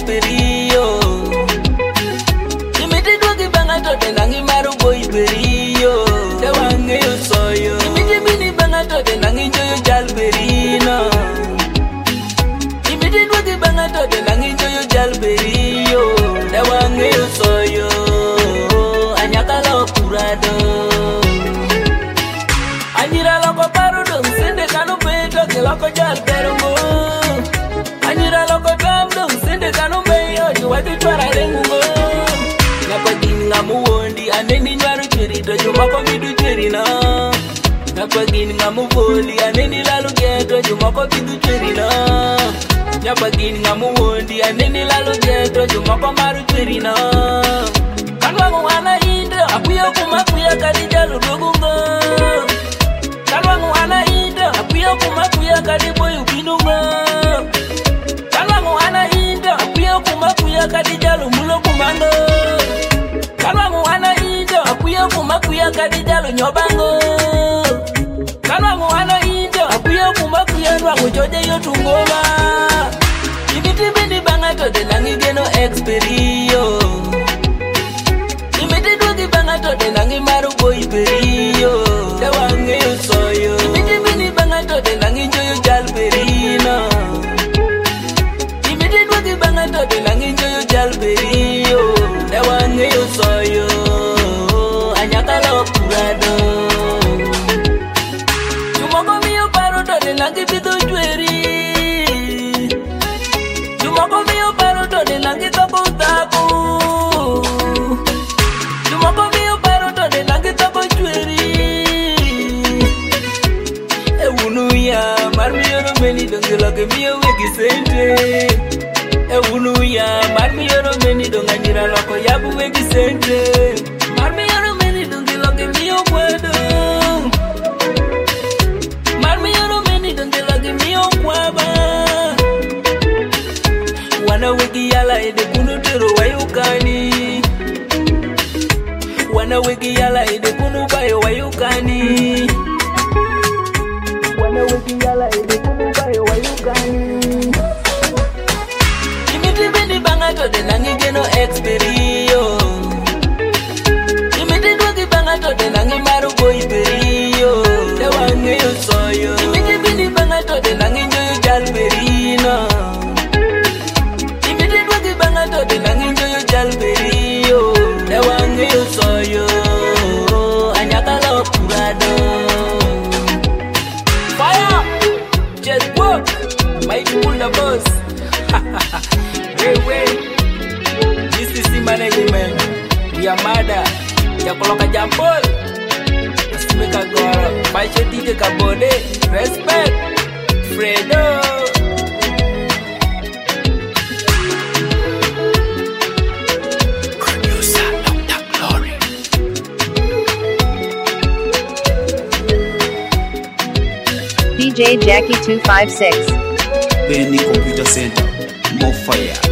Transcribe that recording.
experio. Imiti dwagi banga to de nangi maru boy berio. De wange yo soyo. Imiti bini banga to de nangi joyo jalberino. Imiti dwagi banga to de nangi joyo jalberio. De wange yo soyo. Anyaka lo kurado. Anyira loko paru dong sende kanu beto ke loko jalbermo. Anyira loko tam dong sende kanu beyo juwati twara rengumo. Napa gini ngamu wondi aneni nyaru chiri dojo mako bidu chiri na. Napa gini ngamu boli aneni lalu geto jo mako bidu chiri na. Napa gini ngamu wondi aneni lalu geto jo mako maru chiri na. Kanwangu wana inda akuya kumakuya kadija ludogungo. Kanwangu wana inda akuya kumakuya kadibo yubinungo. Kanwangu wana inda akuya kumakuya kadija lumulo kumango. Kanwangu wana inda akuya kumakuya kadija lunyobango. Kanwangu wana inda akuya kumakuya nwangu joje yotungoma. Imiti bini banga to de nangi geno experio. Imiti dwagi banga to de nangi maru boy berio. De wange yo soyo. Imiti bini banga to de nangi joyo jalberino. Imiti dwagi banga to de nangi joyo jalberio. De wange yo soyo. Anyaka lo kurado. Jumoko miyo paro to de nangi bido jweri. Jumoko miyo paro to de nangi topo utaku. Jumoko miyo paro to de nangi topo jweri. Ewunu ya marmiyo no meni dongilo ke miyo wegi sente. Ewunu ya marmiyo no meni donganyira loko yabu wegi sente. Marmiyo no meni dongilo ke miyo kwedo. Marmiyo no meni dongilo ke miyo kwaba. Wana wegi yala ede kunu tero wayukani. Wana wegi yala ede kunu bayo wayukani. Wana wegi yala ede kunu bayo wayukani. Imiti bini banga to de nangi geno experio. Imiti dwagi banga to de nangi maru boy berio. De wange yo soyo. Imiti bini banga to de nangi joyo jalberino. Imiti dwagi banga to de nangi joyo jalberio. De wange yo soyo. Anyaka lo kurado. Fire! Just work! Mighty pull the boss. Way. This is the management. We are mada. Ya koloka jampol. Asimeka goro. Baishe tite kabode. Respect. Fredo. Producer Dr. Glory. DJ Jackie 256. Benny Computer Center. More fire.